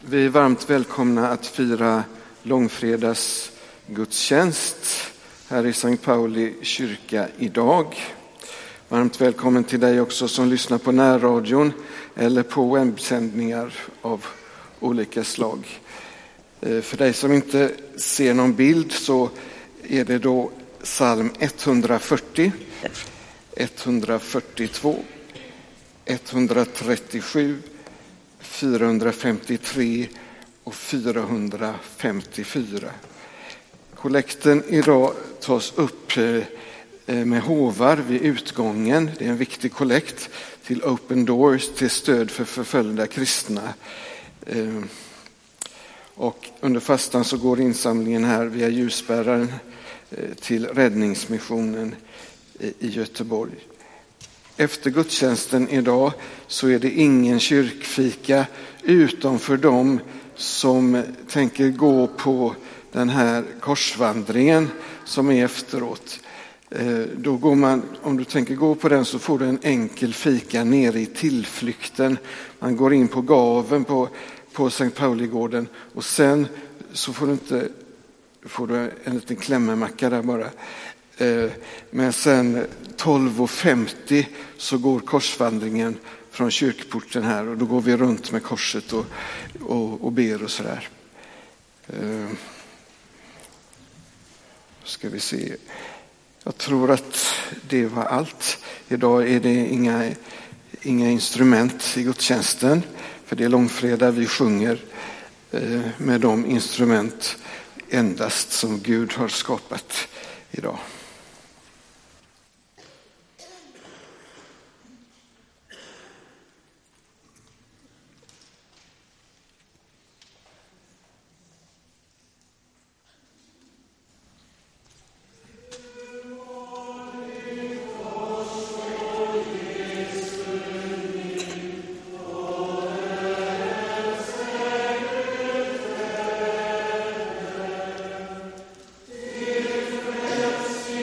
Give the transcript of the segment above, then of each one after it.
Vi är varmt välkomna att fira långfredags gudstjänst här i Sankt Pauli kyrka idag. Varmt välkommen till dig också som lyssnar på närradion eller på webbsändningar av olika slag. För dig som inte ser någon bild så är det då psalm 140, 142, 137, 453 och 454. Kollekten idag tas upp med hovar vid utgången. Det är en viktig kollekt till Open Doors till stöd för förföljda kristna. Och under fastan så går insamlingen här via ljusbäraren till Räddningsmissionen i Göteborg. Efter gudstjänsten idag så är det ingen kyrkfika utom för dem som tänker gå på den här korsvandringen som är efteråt. Då går man, om du tänker gå på den så får du en enkel fika nere i tillflykten. Man går in på gaven på Sankt Pauligården och sen så får du en liten klämmemacka där bara. Men sen 12:50 så går korsvandringen från kyrkporten här och då går vi runt med korset och ber och sådär. Ska vi se. Jag tror att det var allt. Idag är det inga instrument i gudstjänsten för det är långfredag. Vi sjunger med de instrument endast som Gud har skapat idag. Yes.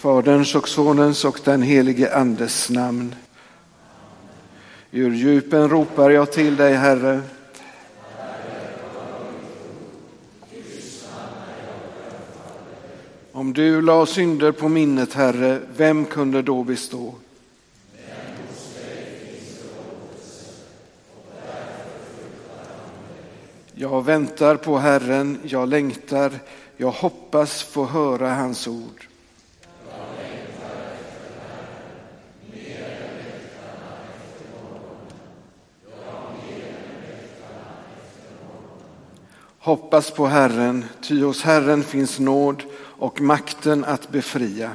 Faderns och Sonens och den helige Andes namn. Ur djupen ropar jag till dig, Herre. Om du la synder på minnet, Herre, vem kunde då bestå? Jag väntar på Herren, jag längtar, jag hoppas få höra hans ord. Hoppas på Herren, ty hos Herren finns nåd och makten att befria.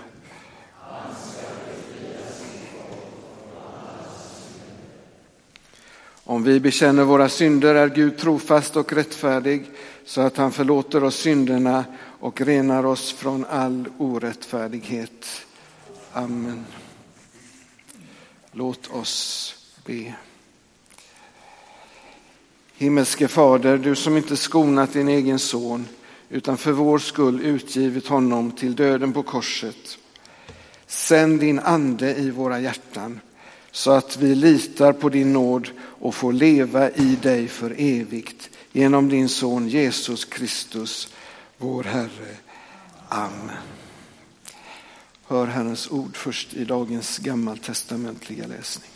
Om vi bekänner våra synder är Gud trofast och rättfärdig, så att han förlåter oss synderna och renar oss från all orättfärdighet. Amen. Låt oss be. Himmelske Fader, du som inte skonat din egen son, utan för vår skull utgivit honom till döden på korset. Sänd din ande i våra hjärtan, så att vi litar på din nåd och får leva i dig för evigt. Genom din son Jesus Kristus, vår Herre. Amen. Hör Herrens ord först i dagens gammaltestamentliga läsning.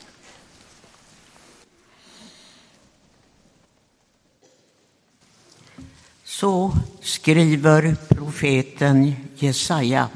Så skriver profeten Jesaja.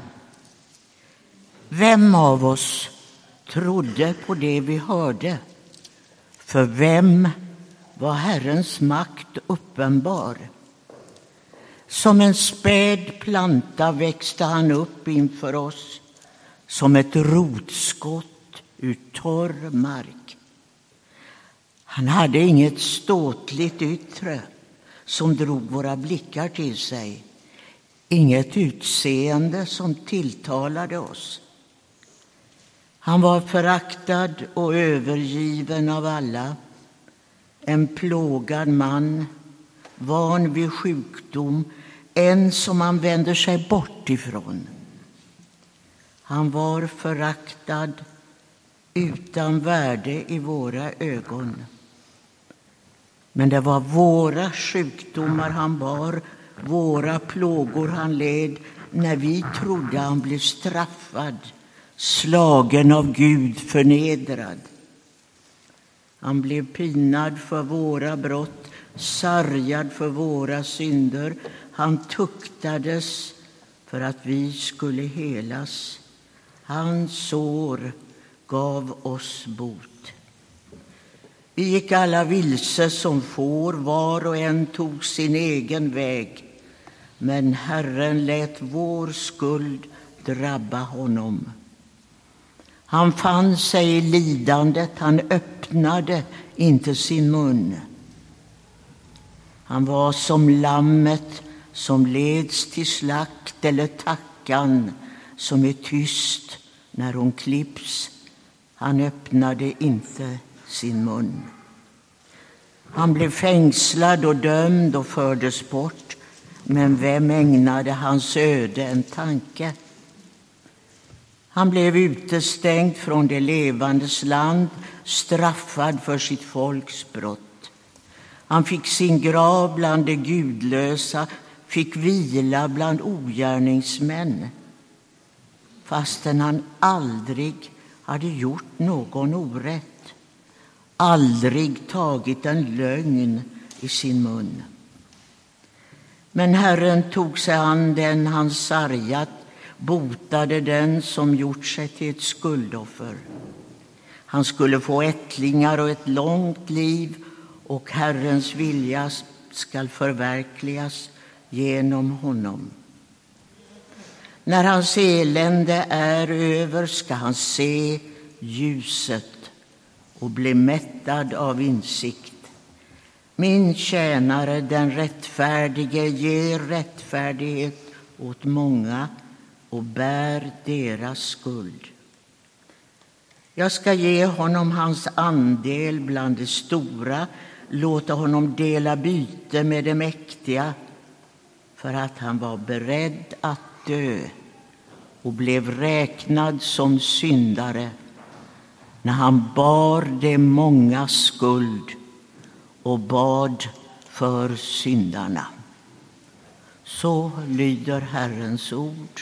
Vem av oss trodde på det vi hörde? För vem var Herrens makt uppenbar? Som en späd planta växte han upp inför oss, som ett rotskott ur torr mark. Han hade inget ståtligt yttre som drog våra blickar till sig, inget utseende som tilltalade oss. Han var föraktad och övergiven av alla, en plågad man, van vid sjukdom, en som man vänder sig bort ifrån. Han var föraktad, utan värde i våra ögon. Men det var våra sjukdomar han bar, våra plågor han led, när vi trodde han blev straffad, slagen av Gud, förnedrad. Han blev pinad för våra brott, sargad för våra synder. Han tuktades för att vi skulle helas. Hans sår gav oss bot. Vi gick alla vilse som får, var och en tog sin egen väg. Men Herren lät vår skuld drabba honom. Han fann sig i lidandet, han öppnade inte sin mun. Han var som lammet som leds till slakt, eller tackan som är tyst när hon klipps. Han öppnade inte sin mun. Han blev fängslad och dömd och fördes bort, men vem ägnade hans öde en tanke? Han blev utestängd från det levandes land, straffad för sitt folks brott. Han fick sin grav bland de gudlösa, fick vila bland ogärningsmän, fastän han aldrig hade gjort någon orätt, aldrig tagit en lögn i sin mun. Men Herren tog sig an den han sargat, botade den som gjort sig till ett skuldoffer. Han skulle få ättlingar och ett långt liv, och Herrens vilja skall förverkligas genom honom. När hans elände är över ska han se ljuset och bli mättad av insikt. Min tjänare, den rättfärdige, ger rättfärdighet åt många och bär deras skuld. Jag ska ge honom hans andel bland de stora, låta honom dela byte med de mäktiga, för att han var beredd att dö och blev räknad som syndare när han bar de mångas skuld och bad för syndarna. Så lyder Herrens ord.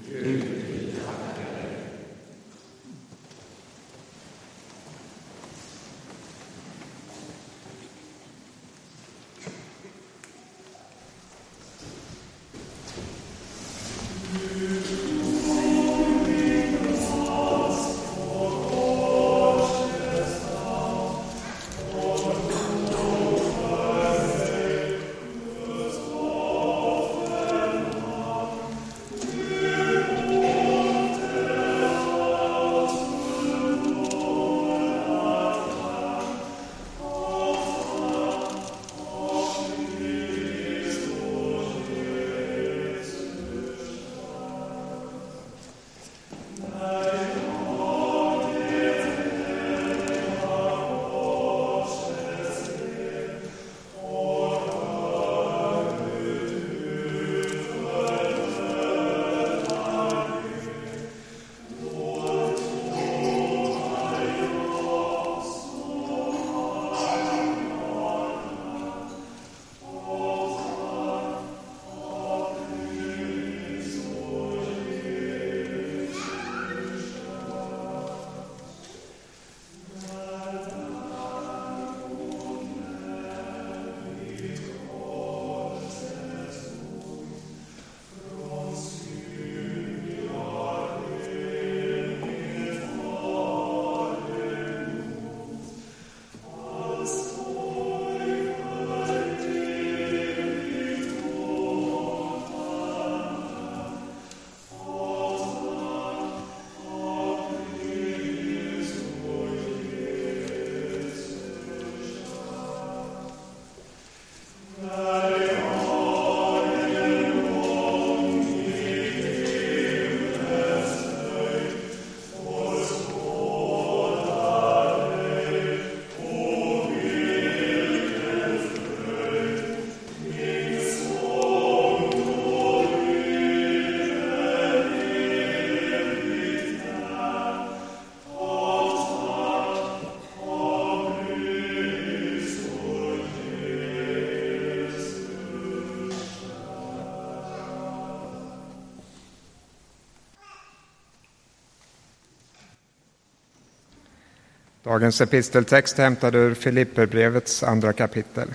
Dagens episteltext hämtad ur Filipperbrevets 2 kapitel.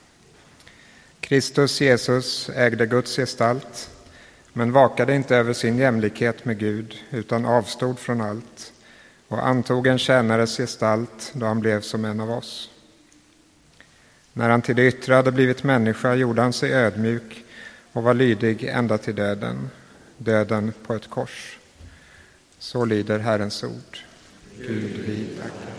Kristus Jesus ägde Guds gestalt, men vakade inte över sin jämlikhet med Gud, utan avstod från allt och antog en tjänares gestalt då han blev som en av oss. När han till det yttre hade blivit människa gjorde han sig ödmjuk och var lydig ända till döden på ett kors. Så lyder Herrens ord. Gud, vi tackar.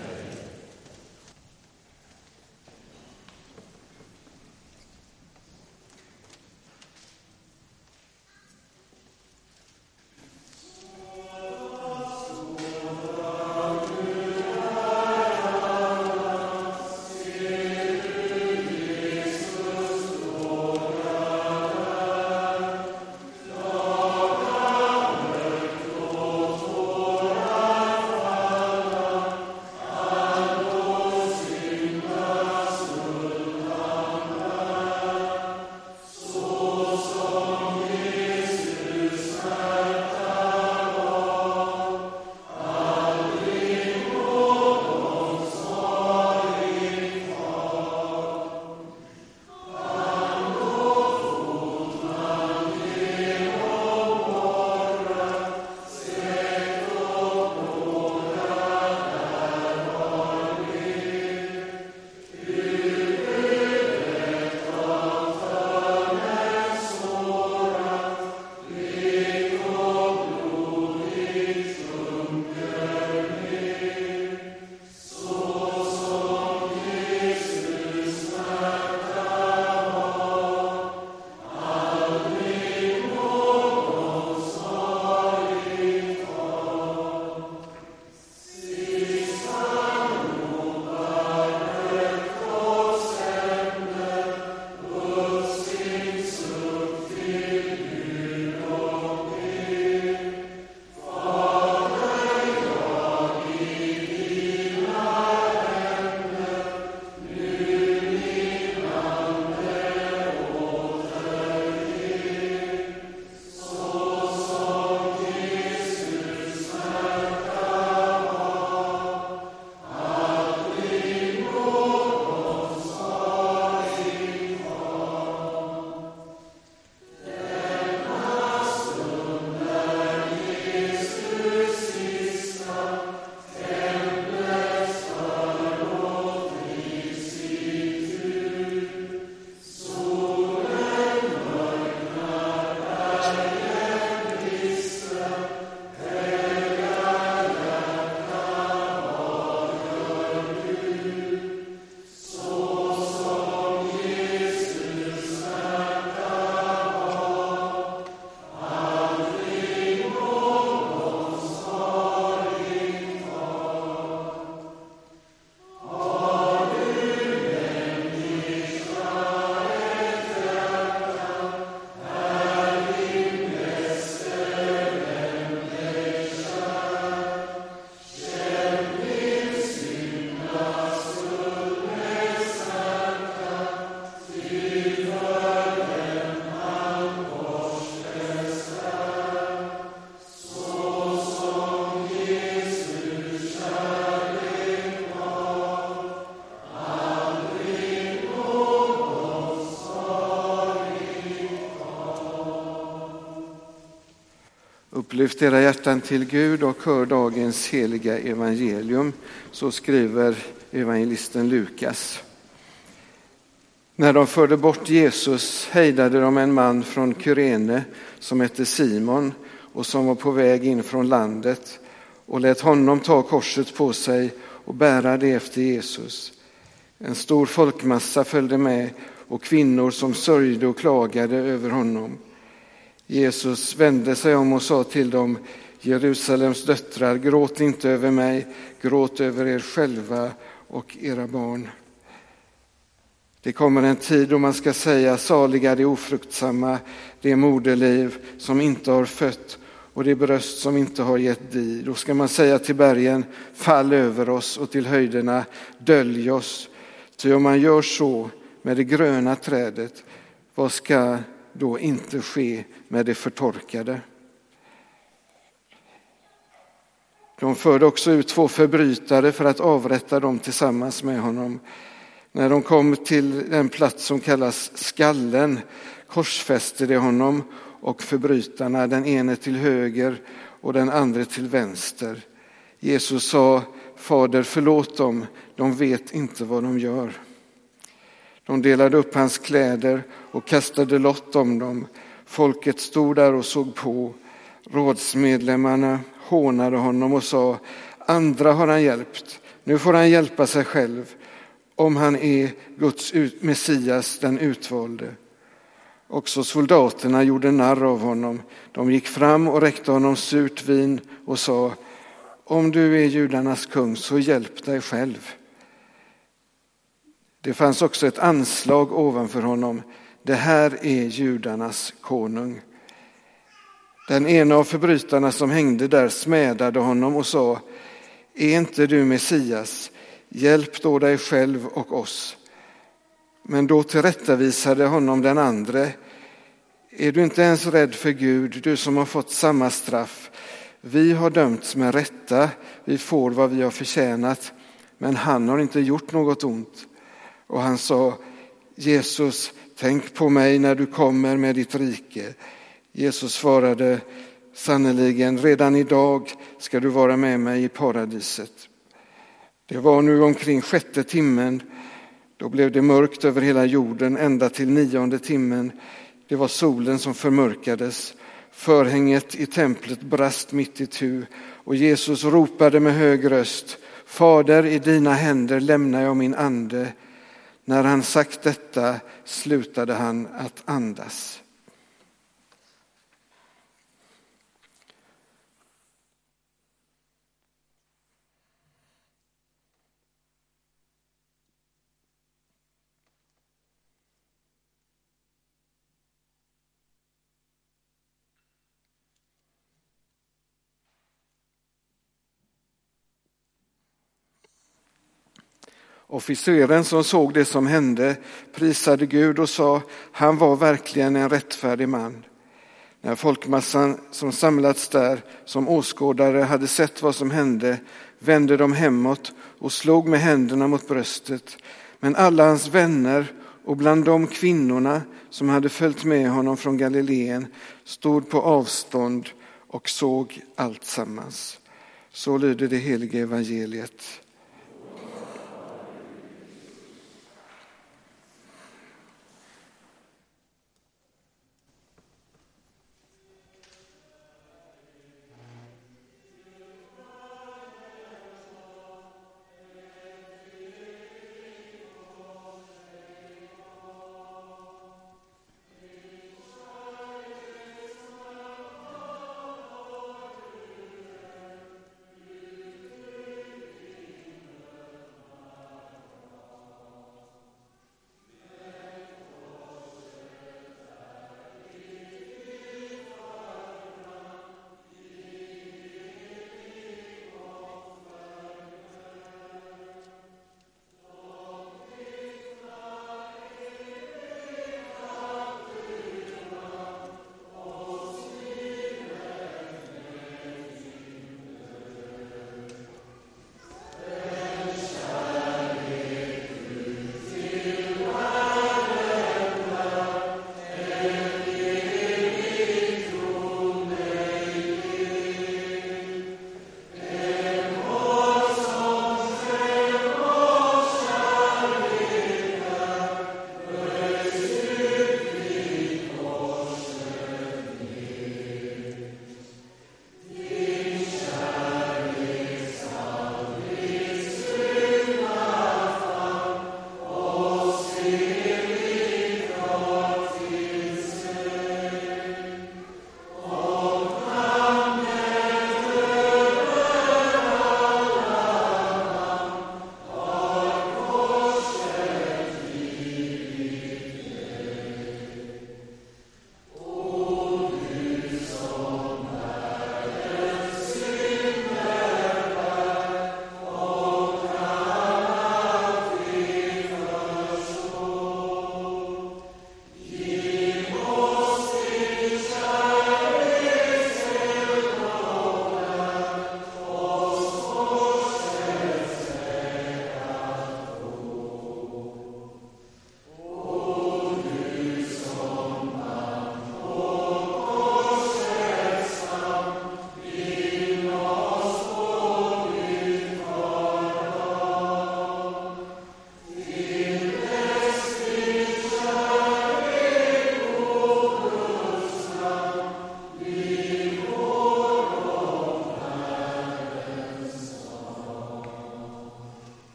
Upplyft era hjärtan till Gud och hör dagens heliga evangelium, så skriver evangelisten Lukas. När de förde bort Jesus hejdade de en man från Kyrene som hette Simon och som var på väg in från landet och lät honom ta korset på sig och bära det efter Jesus. En stor folkmassa följde med och kvinnor som sörjde och klagade över honom. Jesus vände sig om och sa till dem: Jerusalems döttrar, gråt inte över mig, gråt över er själva och era barn. Det kommer en tid då man ska säga: saliga det ofruktsamma, det moderliv som inte har fött och det bröst som inte har gett di. Då ska man säga till bergen: fall över oss, och till höjderna: dölj oss. Ty om man gör så med det gröna trädet, vad ska då inte ske med det förtorkade? De förde också ut 2 förbrytare för att avrätta dem tillsammans med honom. När de kom till den plats som kallas Skallen korsfäste de honom och förbrytarna, den ene till höger och den andra till vänster. Jesus sa: Fader, förlåt dem, de vet inte vad de gör. De delade upp hans kläder och kastade lott om dem. Folket stod där och såg på. Rådsmedlemmarna hånade honom och sa: andra har han hjälpt, nu får han hjälpa sig själv, om han är Guds Messias, den utvalde. Också soldaterna gjorde narr av honom. De gick fram och räckte honom surt vin och sa: om du är judarnas kung, så hjälp dig själv. Det fanns också ett anslag ovanför honom: det här är judarnas konung. Den ena av förbrytarna som hängde där smädade honom och sa: är inte du Messias? Hjälp då dig själv och oss. Men då tillrättavisade honom den andre: är du inte ens rädd för Gud, du som har fått samma straff? Vi har dömts med rätta, vi får vad vi har förtjänat, men han har inte gjort något ont. Och han sa: Jesus, tänk på mig när du kommer med ditt rike. Jesus svarade: sannoliken, redan idag ska du vara med mig i paradiset. Det var nu omkring 6:e timmen. Då blev det mörkt över hela jorden ända till 9:e timmen. Det var solen som förmörkades. Förhänget i templet brast mitt itu och Jesus ropade med hög röst: Fader, i dina händer lämnar jag min ande. När han sagt detta slutade han att andas. Officeren som såg det som hände prisade Gud och sa: han var verkligen en rättfärdig man. När folkmassan som samlats där som åskådare hade sett vad som hände, vände de hemåt och slog med händerna mot bröstet. Men alla hans vänner och bland de kvinnorna som hade följt med honom från Galileen stod på avstånd och såg allt sammans. Så lyder det heliga evangeliet.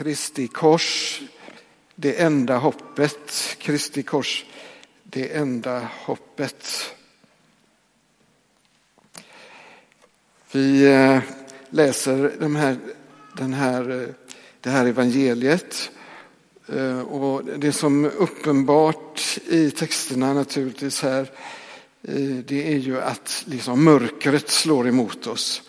Kristi kors, det enda hoppet. Kristi kors, det enda hoppet. Vi läser det här evangeliet, och det som uppenbart i texterna naturligtvis här, det är ju att liksom mörkret slår emot oss.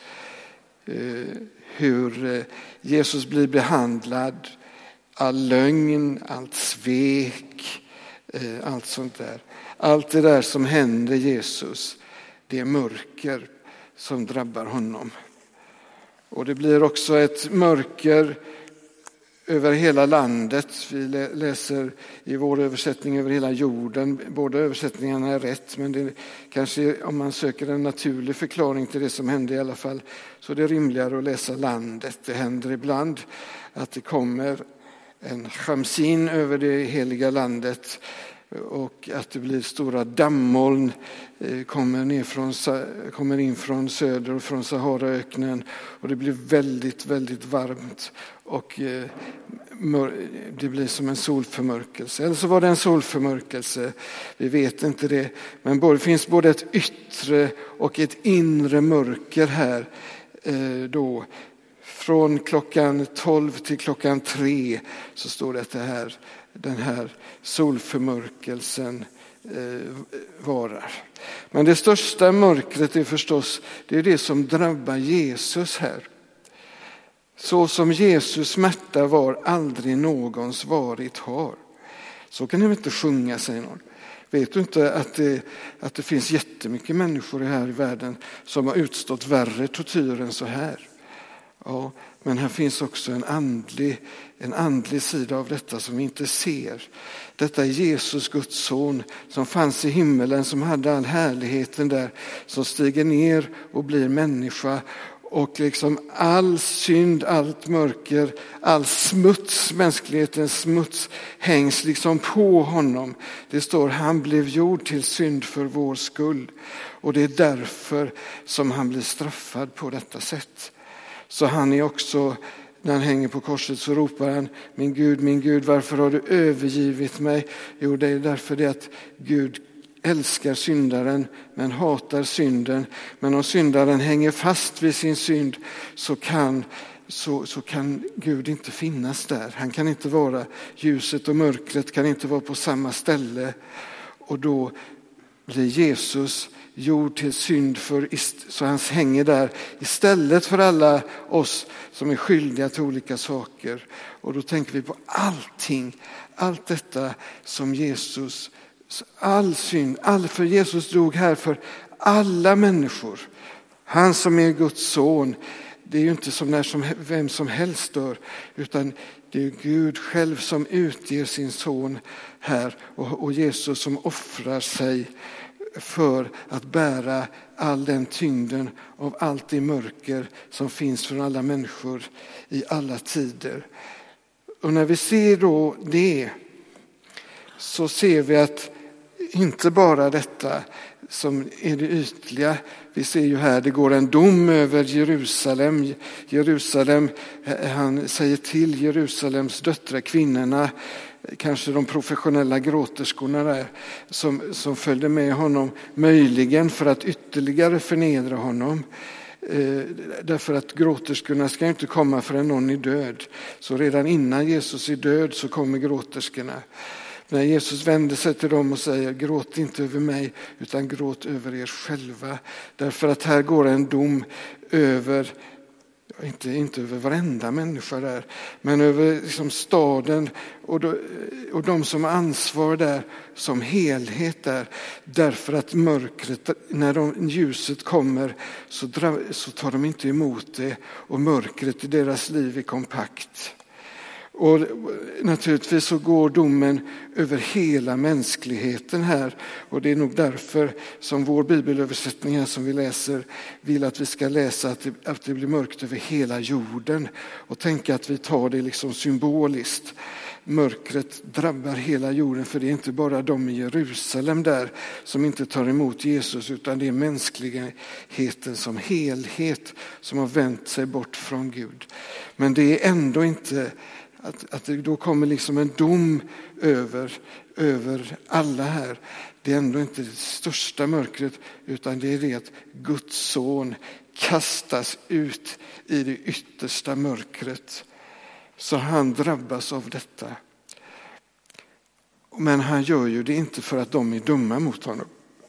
Hur Jesus blir behandlad, all lögn, allt svek, allt sånt där. Allt det där som händer Jesus, det är mörker som drabbar honom. Och det blir också ett mörker över hela landet. Vi läser i vår översättning över hela jorden. Båda översättningarna är rätt, men det kanske, om man söker en naturlig förklaring till det som hände i alla fall, så är det rimligare att läsa landet. Det händer ibland att det kommer en chamsin över det heliga landet och att det blir stora dammoln, kommer in från söder och från Saharaöknen, och det blir väldigt, väldigt varmt och det blir som en solförmörkelse. Eller så var det en solförmörkelse, vi vet inte det, men det finns både ett yttre och ett inre mörker här då. Från klockan 12 till klockan 3 så står det att den här solförmörkelsen varar. Men det största mörkret är förstås det som drabbar Jesus här. Så som Jesus smärta var aldrig någons varit har. Så kan ni inte sjunga, säger någon. Vet du inte att det finns jättemycket människor här i världen som har utstått värre tortyr än så här? Ja, men här finns också en andlig sida av detta som vi inte ser. Detta är Jesus, Guds son, som fanns i himmelen, som hade all härligheten där, som stiger ner och blir människa. Och liksom all synd, allt mörker, all smuts, mänsklighetens smuts hängs liksom på honom. Det står, han blev gjord till synd för vår skull. Och det är därför som han blir straffad på detta sätt. Så han är också, när han hänger på korset så ropar han, min Gud, varför har du övergivit mig? Jo, det är därför det att Gud älskar syndaren men hatar synden. Men om syndaren hänger fast vid sin synd så kan Gud inte finnas där. Han kan inte vara, ljuset och mörkret kan inte vara på samma ställe. Och då blir Jesus gjord till synd så han hänger där istället för alla oss som är skyldiga till olika saker. Och då tänker vi på allt detta som Jesus, all synd, för Jesus dog här för alla människor. Han som är Guds son, det är ju inte som när vem som helst dör, utan det är Gud själv som utger sin son här, och Jesus som offrar sig för att bära all den tyngden av allt det mörker som finns för alla människor i alla tider. Och när vi ser då det, så ser vi att inte bara detta som är det ytliga. Vi ser ju här, det går en dom över Jerusalem. Han säger till Jerusalems döttrar, kvinnorna, kanske de professionella gråterskorna där, som följde med honom, möjligen för att ytterligare förnedra honom. Därför att gråterskorna ska inte komma förrän någon är död. Så redan innan Jesus är död så kommer gråterskorna. När Jesus vänder sig till dem och säger, gråt inte över mig utan gråt över er själva. Därför att här går en dom över, inte över varenda människa där, men över liksom staden och de som har ansvar där som helhet där. Därför att mörkret, när ljuset kommer så tar de inte emot det, och mörkret i deras liv är kompakt. Och naturligtvis så går domen över hela mänskligheten här, och det är nog därför som vår bibelöversättning här som vi läser vill att vi ska läsa att det blir mörkt över hela jorden, och tänka att vi tar det liksom symboliskt. Mörkret drabbar hela jorden, för det är inte bara de i Jerusalem där som inte tar emot Jesus, utan det är mänskligheten som helhet som har vänt sig bort från Gud. Men det är ändå inte Att det då kommer liksom en dom över alla här. Det är ändå inte det största mörkret, utan det är det att Guds son kastas ut i det yttersta mörkret. Så han drabbas av detta. Men han gör ju det inte för att de är dumma mot honom.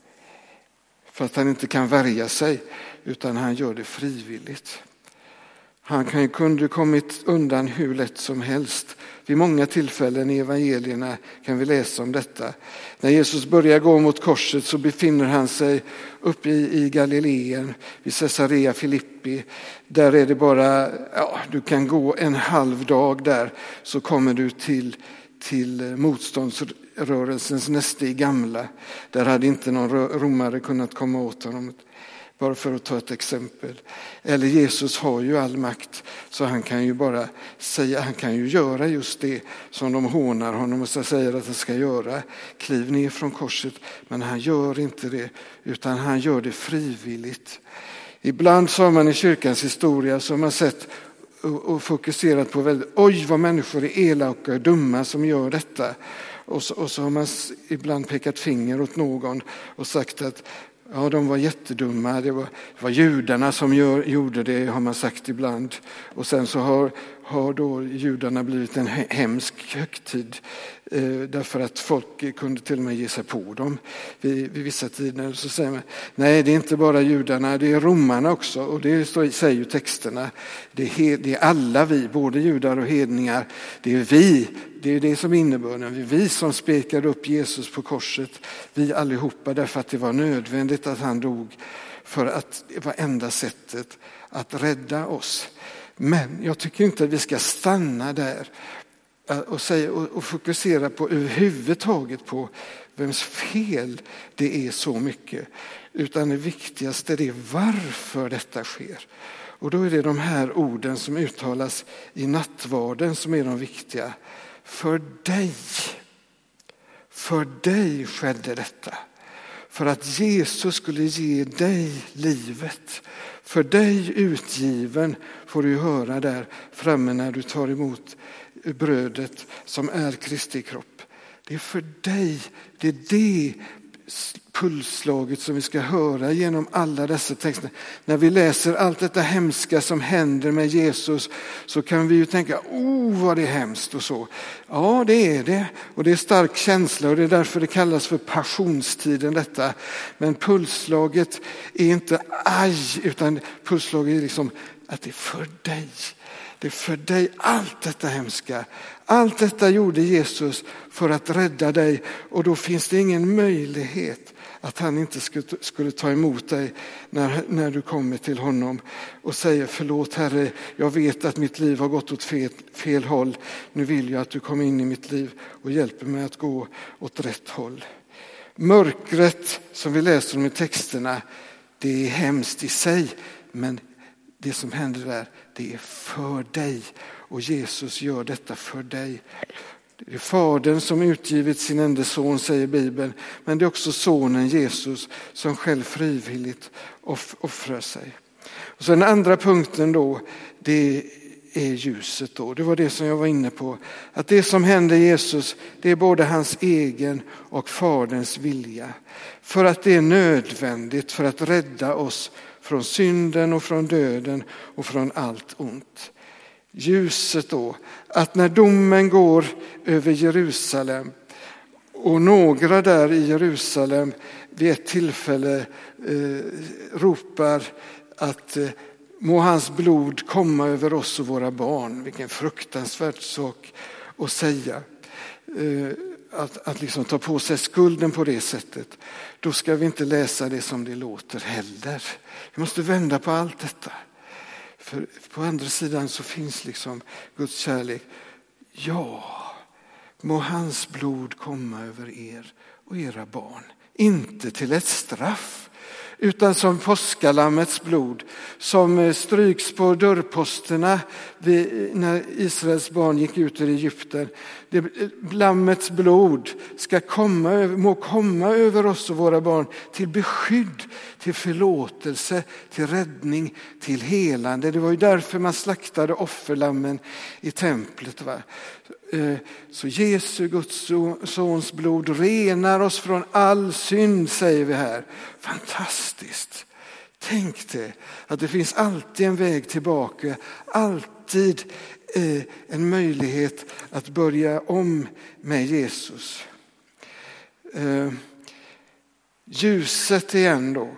För att han inte kan värja sig, utan han gör det frivilligt. Han kunde kommit undan hur lätt som helst. Vid många tillfällen i evangelierna kan vi läsa om detta. När Jesus börjar gå mot korset så befinner han sig uppe i Galileen, vid Caesarea Filippi. Där är det bara, du kan gå en halv dag där, så kommer du till motståndsrörelsens näste i Gamla. Där hade inte någon romare kunnat komma åt honom. Bara för att ta ett exempel. Eller Jesus har ju all makt, så han kan ju bara säga, han kan ju göra just det som de hånar honom och så säger att han ska göra. Kliv ner från korset, men han gör inte det, utan han gör det frivilligt. Ibland så har man i kyrkans historia så har man sett och fokuserat på väldigt, oj vad människor är elaka och dumma som gör detta. Och så har man ibland pekat finger åt någon och sagt att ja, de var jättedumma. Det var judarna som gjorde det, har man sagt ibland. Och sen så har då judarna blivit en hemsk högtid. Därför att folk kunde till och med ge sig på dem vid vissa tider. Så säger man, nej det är inte bara judarna, det är romarna också. Och det säger ju texterna. Det är alla vi, både judar och hedningar. Det är vi, det är det som innebörden. Det är vi som spekade upp Jesus på korset. Vi allihopa, därför att det var nödvändigt att han dog. För att det var enda sättet att rädda oss. Men jag tycker inte att vi ska stanna där och fokusera på överhuvudtaget på vems fel det är så mycket. Utan det viktigaste är varför detta sker. Och då är det de här orden som uttalas i nattvarden som är de viktiga. För dig skedde detta. För att Jesus skulle ge dig livet. För dig utgiven, får du höra där framme när du tar emot brödet som är Kristi kropp. Det är för dig, det är det pulsslaget som vi ska höra genom alla dessa texter. När vi läser allt detta hemska som händer med Jesus, så kan vi ju tänka, vad det är hemskt och så. Ja, det är det. Och det är stark känsla, och det är därför det kallas för passionstiden detta. Men pulsslaget är inte utan pulsslaget är liksom att det är för dig. Det är för dig allt detta hemska. Allt detta gjorde Jesus för att rädda dig, och då finns det ingen möjlighet att han inte skulle ta emot dig när du kommer till honom och säger, förlåt Herre, jag vet att mitt liv har gått åt fel håll. Nu vill jag att du kommer in i mitt liv och hjälper mig att gå åt rätt håll. Mörkret som vi läser om i texterna, det är hemskt i sig, men det som händer där, det är för dig. Och Jesus gör detta för dig. Det är Fadern som utgivit sin enda son, säger Bibeln. Men det är också sonen Jesus som själv frivilligt offrar sig. Och så den andra punkten då, det är ljuset då. Det var det som jag var inne på. Att det som händer Jesus, det är både hans egen och Faderns vilja. För att det är nödvändigt för att rädda oss från synden och från döden och från allt ont. Ljuset då, att när domen går över Jerusalem och några där i Jerusalem vid ett tillfälle ropar att må hans blod komma över oss och våra barn. Vilken fruktansvärd sak att säga. Att liksom ta på sig skulden på det sättet. Då ska vi inte läsa det som det låter heller. Vi måste vända på allt detta. För på andra sidan så finns liksom Guds kärlek. Ja, må hans blod komma över er och era barn. Inte till ett straff, utan som påskalammets blod som stryks på dörrposterna när Israels barn gick ut ur Egypten. Lammets blod må komma över oss och våra barn till beskydd, till förlåtelse, till räddning, till helande. Det var ju därför man slaktade offerlammen i templet. Så Jesu, Guds sons blod, renar oss från all synd, säger vi här. Fantastiskt. Tänk dig att det finns alltid en väg tillbaka, alltid en möjlighet att börja om med Jesus. Ljuset igen då.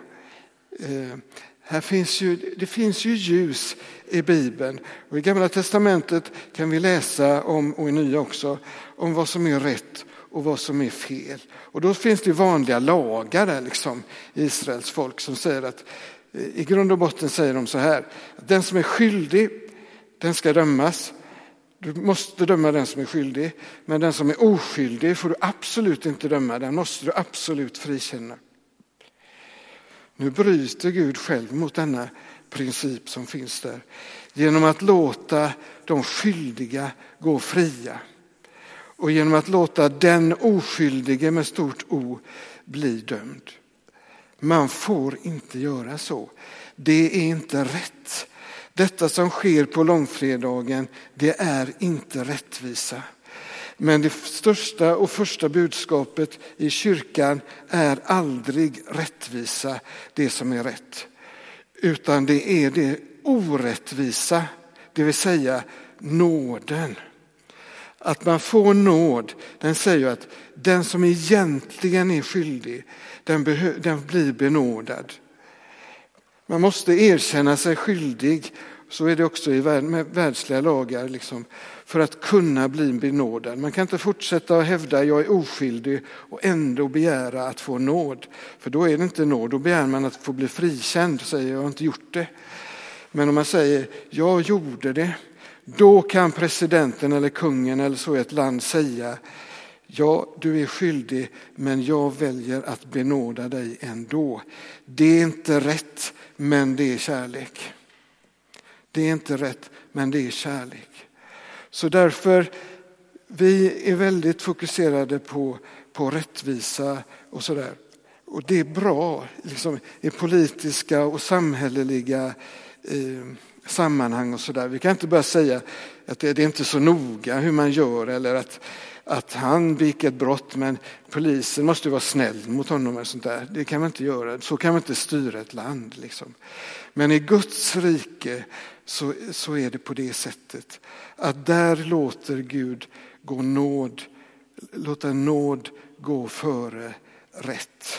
Det finns ju ljus i Bibeln, och i Gamla testamentet kan vi läsa om, och i Nya också, om vad som är rätt och vad som är fel. Och då finns det vanliga lagar där liksom, Israels folk, som säger att i grund och botten säger de så här: att den som är skyldig, den ska dömas. Du måste döma den som är skyldig, men den som är oskyldig får du absolut inte döma, den måste du absolut frikänna. Nu bryter Gud själv mot denna princip som finns där genom att låta de skyldiga gå fria och genom att låta den oskyldige med stort O bli dömd. Man får inte göra så. Det är inte rätt. Detta som sker på långfredagen, det är inte rättvisa. Men det största och första budskapet i kyrkan är aldrig rättvisa, det som är rätt. Utan det är det orättvisa, det vill säga nåden. Att man får nåd, den säger att den som egentligen är skyldig, den blir benådad. Man måste erkänna sig skyldig, så är det också med världsliga lagar, liksom, för att kunna bli benådad. Man kan inte fortsätta att hävda jag är oskyldig och ändå begära att få nåd. För då är det inte nåd, då begär man att få bli frikänd, säger jag har inte gjort det. Men om man säger jag gjorde det, då kan presidenten eller kungen eller så i ett land säga ja, du är skyldig, men jag väljer att benåda dig ändå. Det är inte rätt, men det är kärlek. Det är inte rätt, men det är kärlek. Så därför, vi är väldigt fokuserade på rättvisa och sådär. Och det är bra liksom, i politiska och samhälleliga sammanhang och sådär. Vi kan inte bara säga att det är inte så noga hur man gör, eller att han begick ett brott men polisen måste vara snäll mot honom och sånt där. Det kan man inte göra. Så kan man inte styra ett land liksom. Men i Guds rike så är det på det sättet att där låter Gud låta nåd gå före rätt.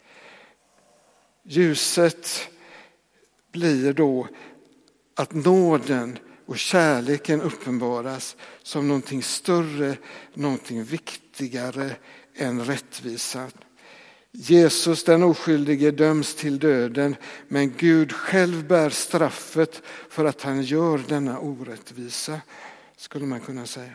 Ljuset blir då att nåden och kärleken uppenbaras som någonting större, någonting viktigare än rättvisan. Jesus den oskyldige döms till döden, men Gud själv bär straffet för att han gör denna orättvisa, skulle man kunna säga.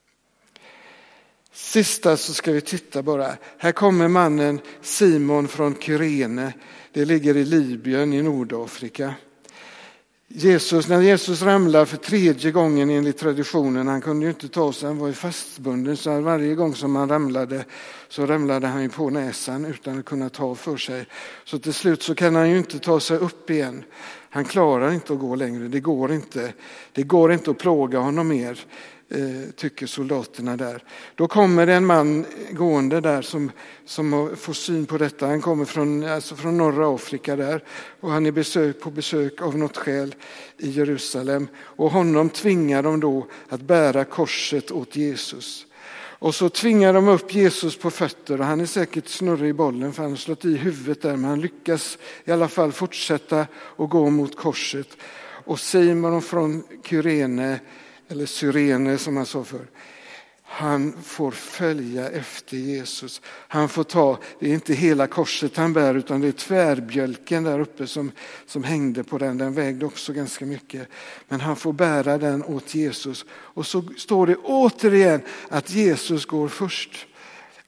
Sista så ska vi titta bara. Här kommer mannen Simon från Kyrene. Det ligger i Libyen i Nordafrika. När Jesus ramlade för 3:e gången enligt traditionen, han kunde ju inte ta sig, han var ju fastbunden, så varje gång som han ramlade så ramlade han ju på näsan utan att kunna ta för sig. Så till slut så kan han ju inte ta sig upp igen. Han klarar inte att gå längre, det går inte att plåga honom mer, tycker soldaterna där. Då kommer det en man gående där som får syn på detta. Han kommer från norra Afrika där, och han är på besök av något skäl i Jerusalem, och honom tvingar de då att bära korset åt Jesus. Och så tvingar de upp Jesus på fötter, och han är säkert snurrig i bollen för han har slått i huvudet där, men han lyckas i alla fall fortsätta och gå mot korset. Och Simon från Kyrene, eller Cyrene som han sa för, han får följa efter Jesus. Han får ta, det är inte hela korset han bär, utan det är tvärbjälken där uppe som hängde på den. Den vägde också ganska mycket. Men han får bära den åt Jesus. Och så står det återigen att Jesus går först.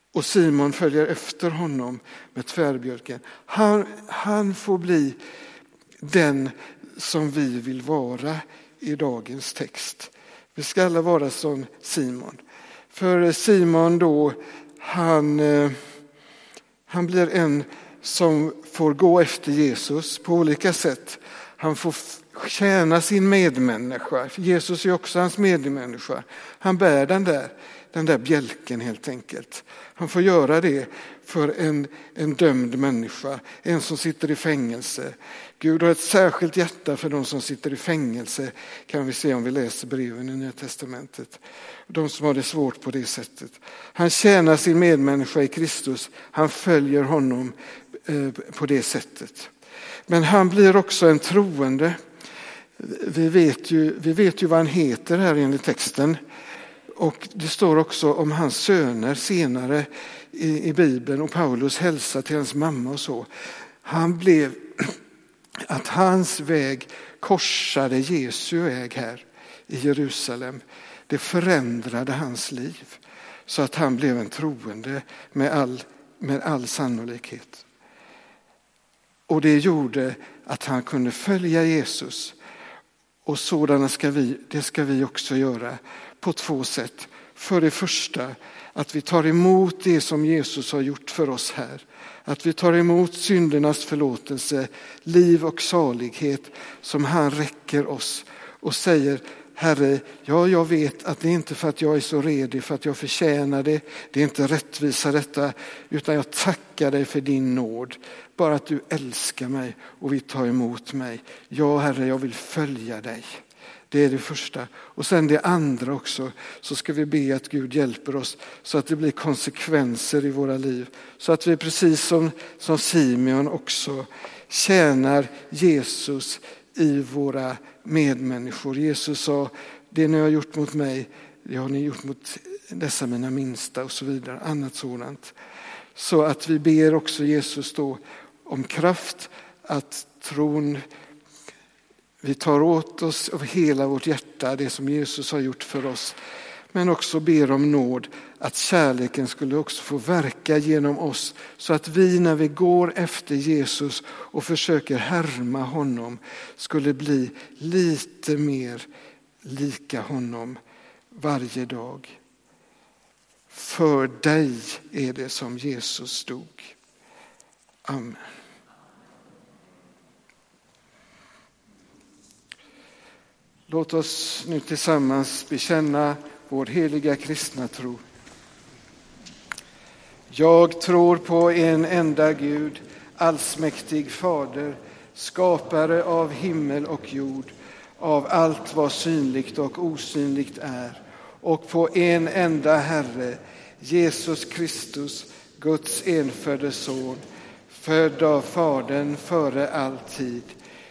Och Simon följer efter honom med tvärbjälken. Han får bli den som vi vill vara i dagens text. Vi ska alla vara som Simon. För Simon då, han blir en som får gå efter Jesus på olika sätt. Han får tjäna sin medmänniska. Jesus är också hans medmänniska. Han bär den där bjälken helt enkelt. Han får göra det för en dömd människa, en som sitter i fängelse. Gud har ett särskilt hjärta för de som sitter i fängelse, kan vi se om vi läser breven i Nya testamentet. De som har det svårt på det sättet. Han tjänar sin medmänniska i Kristus, han följer honom på det sättet. Men han blir också en troende. Vi vet ju vad han heter här enligt texten. Och det står också om hans söner senare i Bibeln och Paulus hälsa till hans mamma och så. Att hans väg korsade Jesu väg här i Jerusalem. Det förändrade hans liv så att han blev en troende med all sannolikhet. Och det gjorde att han kunde följa Jesus. Och sådana ska vi också göra på 2 sätt. För det första, att vi tar emot det som Jesus har gjort för oss här. Att vi tar emot syndernas förlåtelse, liv och salighet som han räcker oss och säger: Herre, jag vet att det är inte för att jag är så redig, för att jag förtjänar det. Det är inte rättvisa detta, utan jag tackar dig för din nåd. Bara att du älskar mig och vill ta emot mig. Ja, Herre, jag vill följa dig. Det är det första. Och sen det andra också, så ska vi be att Gud hjälper oss så att det blir konsekvenser i våra liv. Så att vi precis som Simeon också tjänar Jesus i våra medmänniskor. Jesus sa: det ni har gjort mot mig, det har ni gjort mot dessa mina minsta, och så vidare. Annat sådant. Så att vi ber också Jesus då om kraft att tron, vi tar åt oss av hela vårt hjärta det som Jesus har gjort för oss. Men också ber om nåd att kärleken skulle också få verka genom oss. Så att vi när vi går efter Jesus och försöker härma honom skulle bli lite mer lika honom varje dag. För dig är det som Jesus dog. Amen. Låt oss nu tillsammans bekänna vår heliga kristna tro. Jag tror på en enda Gud, allsmäktig Fader, skapare av himmel och jord, av allt vad synligt och osynligt är, och på en enda Herre, Jesus Kristus, Guds enfödde son, född av Fadern före all tid,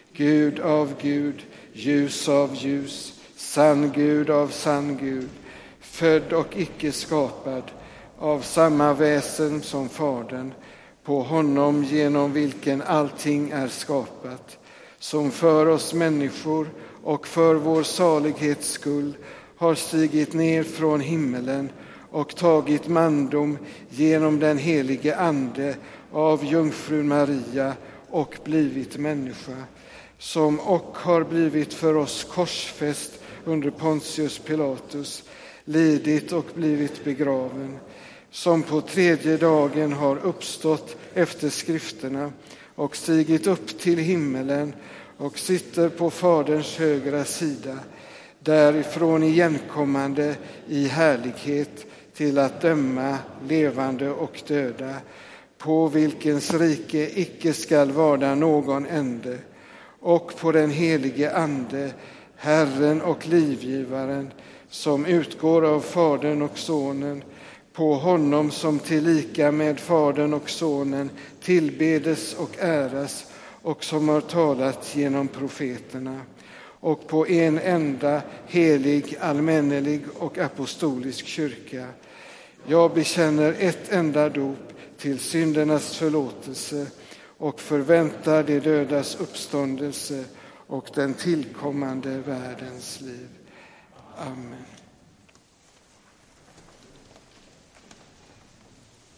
Gud av Gud, ljus av ljus, sann Gud av sann Gud, född och icke skapad, av samma väsen som Fadern, på honom genom vilken allting är skapat, som för oss människor och för vår salighets skull har stigit ner från himmelen och tagit mandom genom den helige Ande av jungfrun Maria och blivit människa, som och har blivit för oss korsfäst under Pontius Pilatus, lidit och blivit begraven, som på 3:e dagen har uppstått efter skrifterna och stigit upp till himmelen och sitter på Faderns högra sida, därifrån igenkommande i härlighet till att döma levande och döda, på vilkens rike icke skall vara någon ände, och på den helige Ande, Herren och livgivaren, som utgår av Fadern och Sonen, på honom som tillika med Fadern och Sonen tillbedes och äras och som har talat genom profeterna, och på en enda helig, allmännelig och apostolisk kyrka. Jag bekänner ett enda dop till syndernas förlåtelse och förväntar de dödas uppståndelse och den tillkommande världens liv. Amen.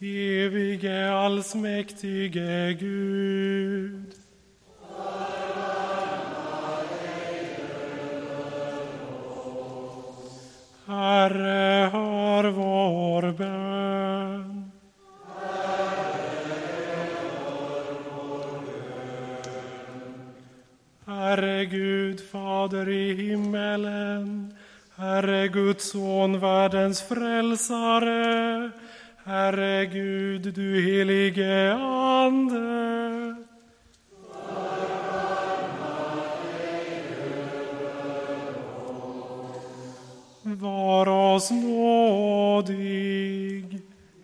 Evige allsmäktige Gud. Herre, hör vår bön. Herre Gud, Fader i himmelen, Herre Guds son, världens frälsare, Herre Gud, du helige Ande. Var oss nådig.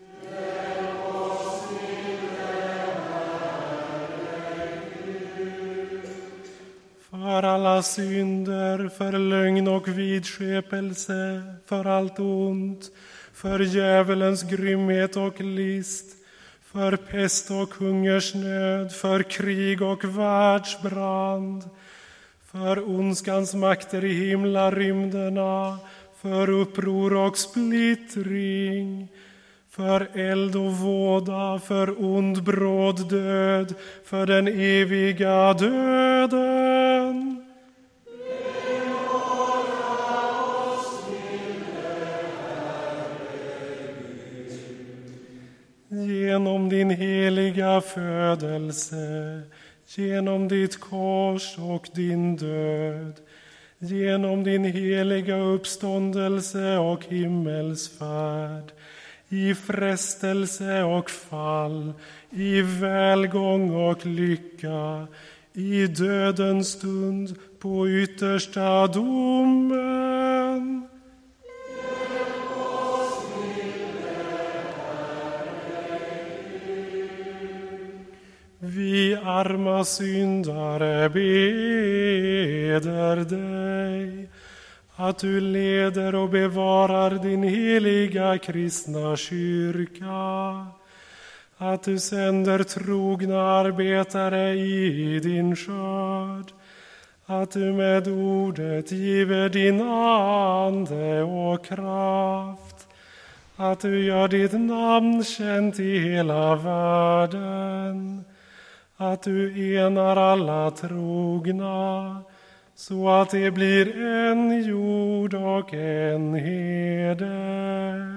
För alla synder, för lögn och vidskepelse, för allt ont, för djävulens grymhet och list, för pest och hungersnöd, för krig och världsbrand, för ondskans makter i himlarymderna, för uppror och splittring, för eld och våda, för ond bråd död, för den eviga döden. Genom din heliga födelse, genom ditt kors och din död, genom din heliga uppståndelse och himmelsfärd, i frestelse och fall, i välgång och lycka, i dödens stund, på yttersta domen. Vi arma syndare beder dig att du leder och bevarar din heliga kristna kyrka, att du sänder trogna arbetare i din skörd, att du med ordet giver din ande och kraft, att du gör ditt namn känt i hela världen, att du enar alla trogna, så att det blir en jord och en herde.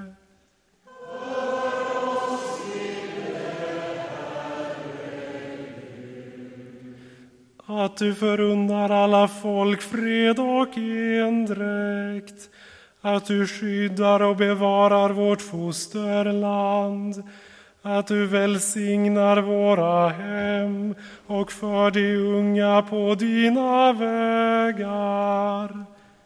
Att du förunnar alla folk fred och endräkt, att du skyddar och bevarar vårt fosterland, att du välsignar våra hem och för de unga på dina vägar.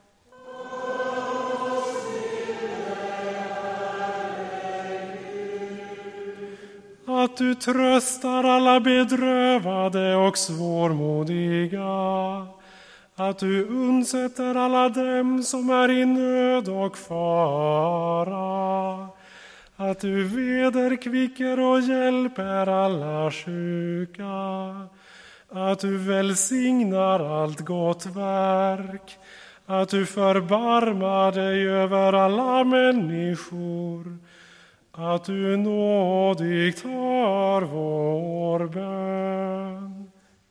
Att du tröstar alla bedrövade och svårmodiga, att du undsätter alla dem som är i nöd och fara, att du vederkvicker och hjälper alla sjuka, att du välsignar allt gott verk, att du förbarmar dig över alla människor, att du nådigt hör vår bön.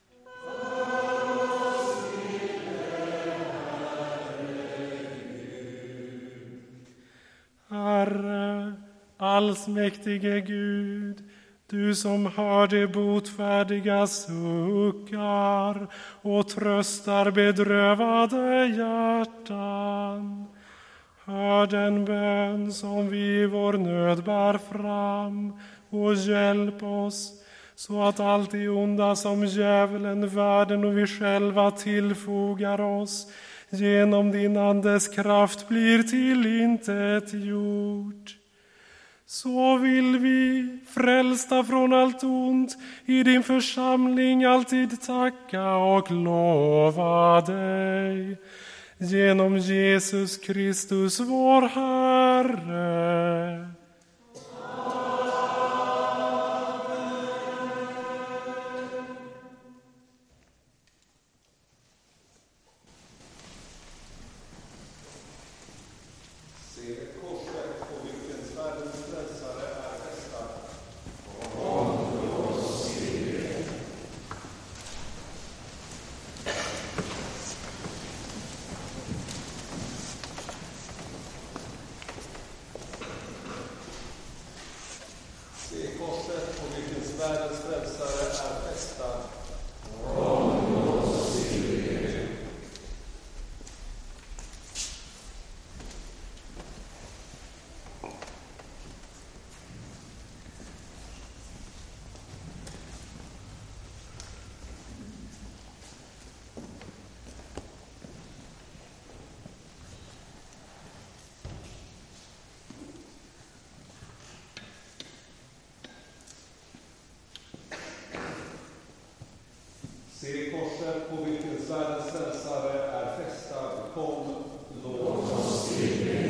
Herre, allsmäktige Gud, du som hör de botfärdiga suckar och tröstar bedrövade hjärtan, hör den bön som vi i vår nöd bär fram och hjälp oss så att allt det onda som djävulen, världen och vi själva tillfogar oss genom din andes kraft blir tillintetgjort. Så vill vi, frälsta från allt ont, i din församling alltid tacka och lova dig. Genom Jesus Kristus vår Herre. Se korset på vilken världens frälsare är fästad. korset på vilken världens frälsare är fästad. Se korset på vilken världens frälsare är fästad. Kom, låt oss tillbe.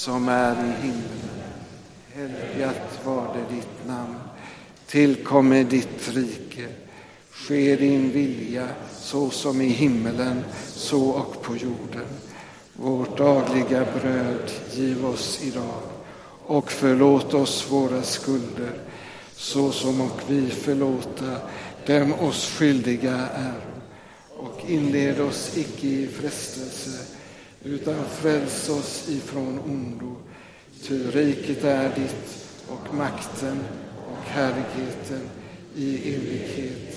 som är i himlen. Helgat var det ditt namn. Tillkommer ditt rike. Sker din vilja så som i himmelen, så och på jorden. Vårt dagliga bröd giv oss idag. Och förlåt oss våra skulder, så som och vi förlåta dem oss skyldiga är. Och inled oss icke i frestelse, utan fräls oss ifrån ondo. Ty riket är ditt, och makten och härligheten i evighet.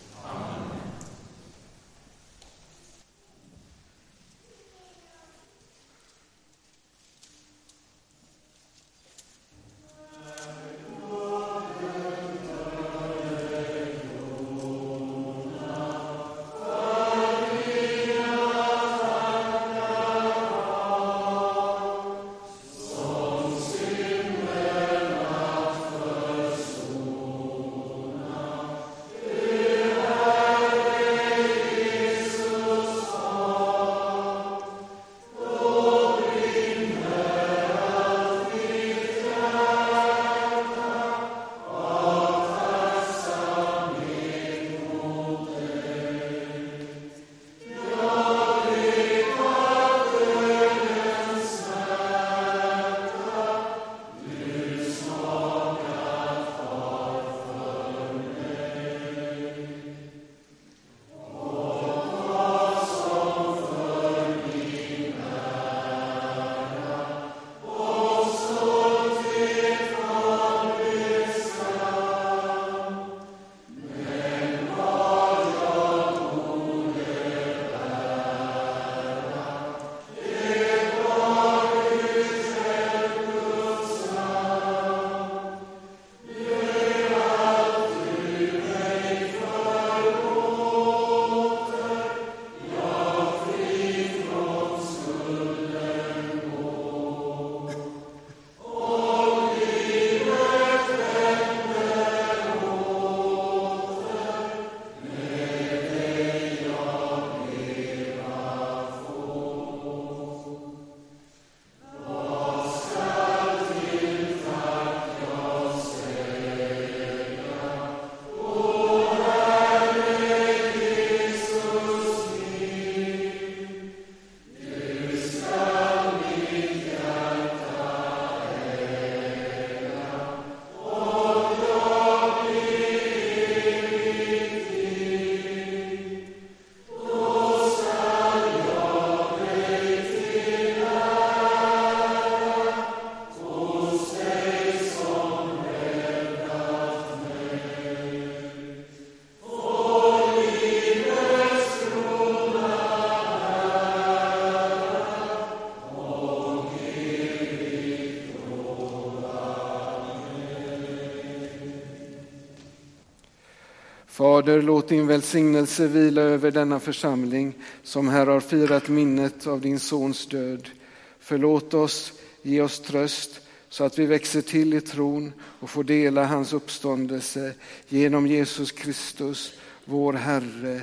Fader, låt din välsignelse vila över denna församling som här har firat minnet av din sons död. Förlåt oss, ge oss tröst så att vi växer till i tron och får dela hans uppståndelse genom Jesus Kristus, vår Herre.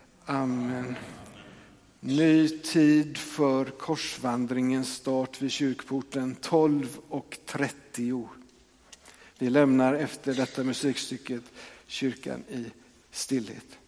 Amen. Ny tid för korsvandringens start vid kyrkporten 12:30. Vi lämnar efter detta musikstycket kyrkan i stillhet.